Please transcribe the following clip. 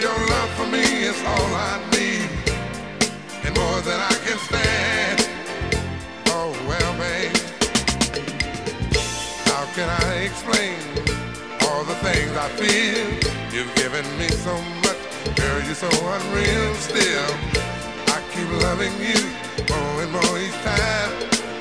your love for me is all I need, and more than I can stand. Oh, well, babe, how can I explain all the things I feel? You've given me so much, girl, you're so unreal still. I keep loving you more and more each time.